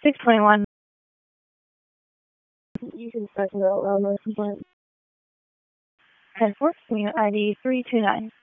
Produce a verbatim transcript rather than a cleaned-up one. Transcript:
six twenty-one. You can start to go, uh, complaint. ten four, I D three two nine.